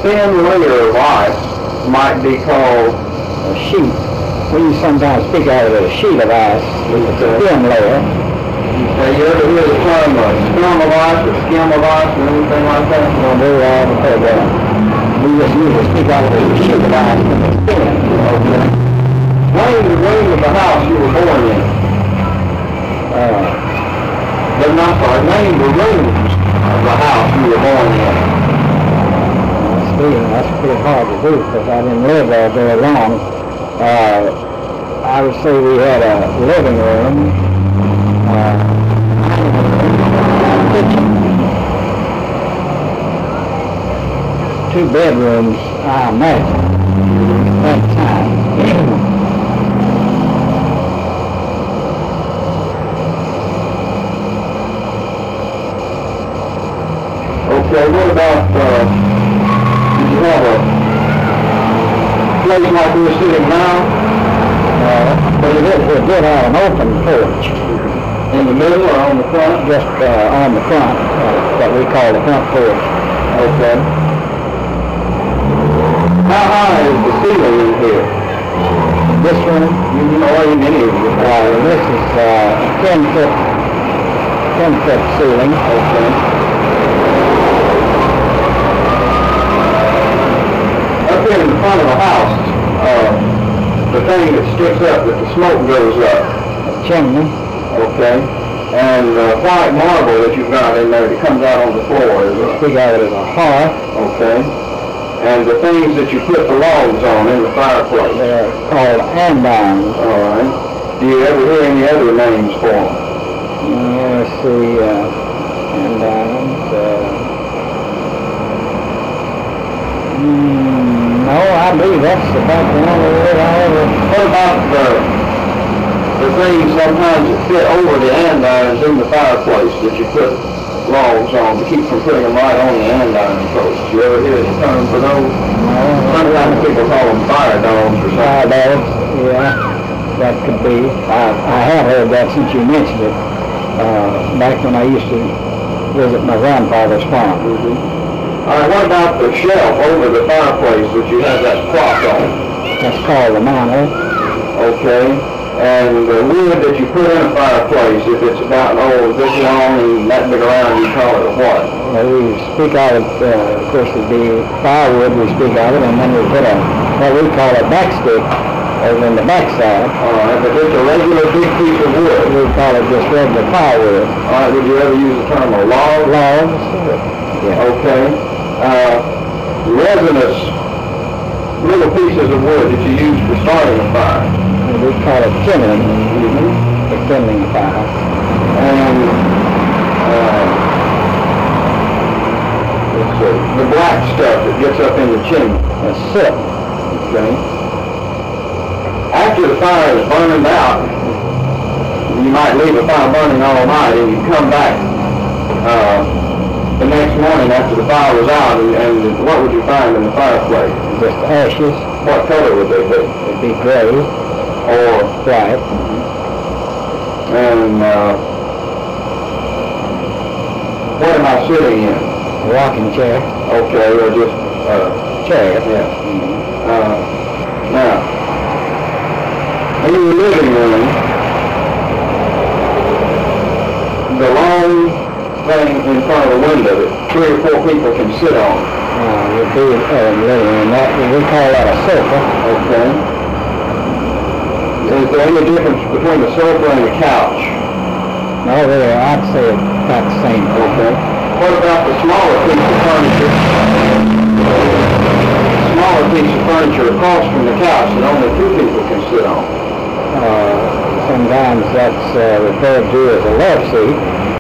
thin layer of ice might be called A sheet. We sometimes speak out of it as a sheet of ice. It's a thin layer. you ever hear the term scum of ice or skim of ice or anything like that? Well, we haven't heard that. We just usually speak out of it as a sheet of ice when it's thin. Okay. Name the room of the house you were born in. But not sorry, name the rooms of the house you were born in. That's pretty hard to do because I didn't live there very long. I would say we had a living room, kitchen, 2 bedrooms, I imagine, at that time. Okay, what about, did you have a place like we're sitting now? But it did have an open porch. In the middle or on the front? Just on the front, what we call the front porch. Okay. How high is the ceiling in here? This one, You know, any of you. this is 10-foot ceiling. Okay. Up here in the front of the house, the thing that sticks up, that the smoke goes up. A chimney. Okay. And white marble that you've got in there that comes out on the floor is We got it as a hearth. okay. And the things that you put the logs on in the fireplace. They're called andirons. All right. Do you ever hear any other names for them? Let's see, andirons. No, I believe that's about the only word I ever... What about the things sometimes that fit over the andirons in the fireplace that you put logs on to keep from putting them right on the andiron post? You ever hear the term for those? No. Sometimes people call them fire dogs or something. Fire dogs, yeah, that could be. I have heard that since you mentioned it, back when I used to visit my grandfather's farm. All right, what about the shelf over the fireplace that you have that clock on? That's called the mantel. Okay. And the wood that you put in a fireplace, if it's about this long and that big around, you call it a what? We speak out of, of course, it'd be firewood we speak out of, and then we put what we call a backstick over in the backside. All right, but just a regular big piece of wood. We call it just regular firewood. All right, would you ever use the term a log? Logs. Yeah. Okay. Resinous little pieces of wood that you use for starting a fire. We call it kindling. The kindling fire. And let's see, the black stuff that gets up in the chimney. That's soot. Okay. After the fire is burned out, you might leave a fire burning all night, and you come back the next morning after the fire was out, and what would you find in the fireplace? Just ashes. What color would they be? It'd be gray Or white. and what am I sitting in? A rocking chair. Okay, or just Chair. yeah. Now, in your living room, the long thing in front of the window that 3 or 4 people can sit on. Would be living room. We call that a sofa. Okay. Is there any difference between the sofa and the couch? No, I'd say it's about the same. Okay. What about the smaller piece of furniture? Smaller piece of furniture across from the couch that only 2 people can sit on. Sometimes that's referred to as a love seat.